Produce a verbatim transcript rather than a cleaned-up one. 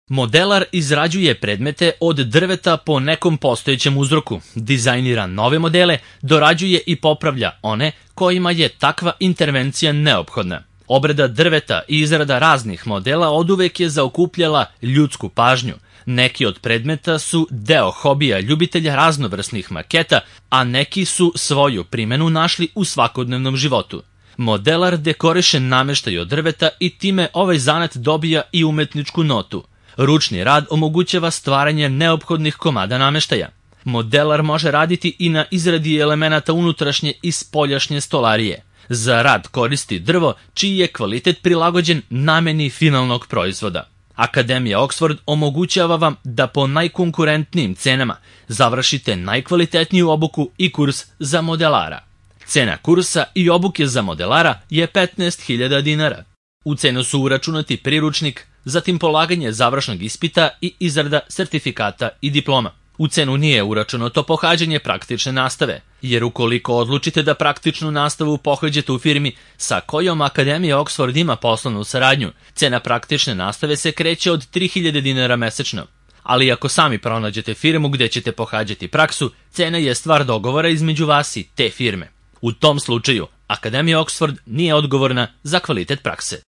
Modelar izrađuje predmete od drveta po nekom postojećem uzroku, dizajnira nove modele, dorađuje i popravlja one kojima je takva intervencija neophodna. Obrada drveta i izrada raznih modela oduvek je zaokupljala ljudsku pažnju. Neki od predmeta su deo hobija ljubitelja raznovrsnih maketa, a neki su svoju primenu našli u svakodnevnom životu. Modelar dekoriše nameštaj od drveta i time ovaj zanat dobija i umetničku notu. Ručni rad omogućava stvaranje neophodnih komada nameštaja. Modelar može raditi i na izradi elemenata unutrašnje i spoljašnje stolarije. Za rad koristi drvo čiji je kvalitet prilagođen nameni finalnog proizvoda. Akademija Oxford omogućava vam da po najkonkurentnijim cenama završite najkvalitetniju obuku i kurs za modelara. Cena kursa i obuke za modelara je petnaest hiljada dinara. U cenu su uračunati priručnik, zatim polaganje završnog ispita i izrada sertifikata i diploma. U cenu nije uračunato pohađanje praktične nastave, jer ukoliko odlučite da praktičnu nastavu pohađate u firmi sa kojom Akademija Oxford ima poslovnu saradnju, cena praktične nastave se kreće od tri hiljade dinara mesečno. Ali ako sami pronađete firmu gde ćete pohađati praksu, cena je stvar dogovora između vas i te firme. U tom slučaju, Akademija Oxford nije odgovorna za kvalitet prakse.